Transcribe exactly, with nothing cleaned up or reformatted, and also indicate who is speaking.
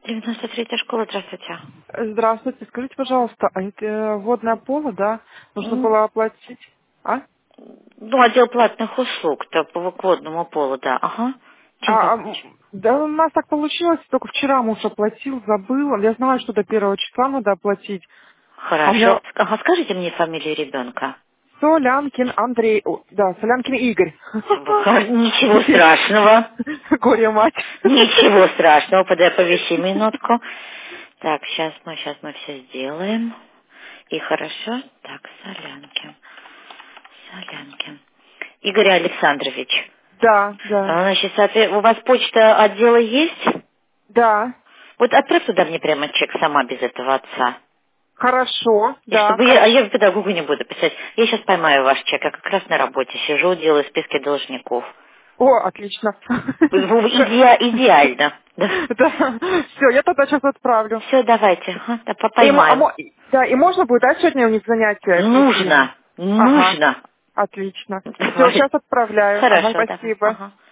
Speaker 1: девяносто третья школа, здравствуйте.
Speaker 2: Здравствуйте, скажите, пожалуйста, а это э, водное поло, да? Нужно
Speaker 1: М,
Speaker 2: было оплатить, а?
Speaker 1: Ну, отдел платных услуг, то по водному полу, да, ага. Чем
Speaker 2: А, а, м,
Speaker 1: помочь?
Speaker 2: да у нас так получилось, только вчера муж оплатил, забыл. Я знаю, что до первого числа надо оплатить. А у
Speaker 1: Хорошо.
Speaker 2: меня
Speaker 1: Ага, скажите мне фамилию ребенка.
Speaker 2: Солянкин Андрей, о, да, Солянкин Игорь.
Speaker 1: Ха, Ничего страшного.
Speaker 2: Горе мать.
Speaker 1: Ничего страшного. Подай, повиси минутку. Так, сейчас мы, сейчас мы все сделаем. И хорошо. Так, Солянкин. Солянкин. Игорь Александрович.
Speaker 2: Да, да,
Speaker 1: А, Значит, соответ- у вас почта отдела есть?
Speaker 2: да.
Speaker 1: Вот отправь туда мне прямо чек сама без этого отца.
Speaker 2: Хорошо,
Speaker 1: И
Speaker 2: да,
Speaker 1: чтобы я, а
Speaker 2: хорошо.
Speaker 1: я педагогу не буду писать. Я сейчас поймаю ваш чек, я как раз на работе сижу, делаю списки должников.
Speaker 2: О, отлично.
Speaker 1: Ну, иде- идеально. Да.
Speaker 2: Да, все, я тогда сейчас отправлю.
Speaker 1: Все, давайте, ага, да, по-
Speaker 2: И, мо- а
Speaker 1: поймаю.
Speaker 2: мо- да, и можно будет, да, сегодня у них занятия утренние?
Speaker 1: Нужно,
Speaker 2: Ага,
Speaker 1: нужно.
Speaker 2: отлично. Все,
Speaker 1: Давай.
Speaker 2: сейчас отправляю. Ага,
Speaker 1: Хорошо, давай,
Speaker 2: спасибо.
Speaker 1: ага.